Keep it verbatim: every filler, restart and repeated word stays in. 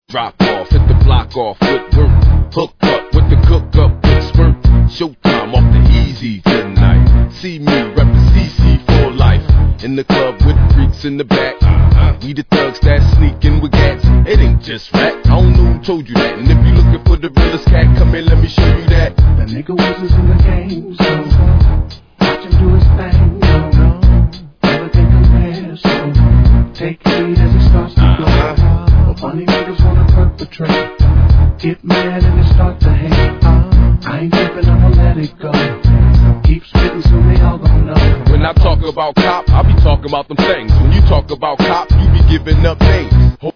Drop off, hit the block off with work. Hook up with the cook up with spurt. Showtime off the easy tonight. See me reppin' C C for life. In the club with freaks in the back. We the thugs that sneakin' with gats. It ain't just rap. I don't know who told you that. And if you looking for the realest cat, come here, let me show you that. The nigga was in the game, so watch him do his thing. No, no, everything compares. So take heed as it starts to go. Uh-huh. But funny niggas wanna perpetrate. Get mad and they start to hate. I ain't trippin', I'ma let it go. Keep spittin' so they all gon' know. When I talk about cop, I be talking about them things. When you talk about cop, you be giving up names.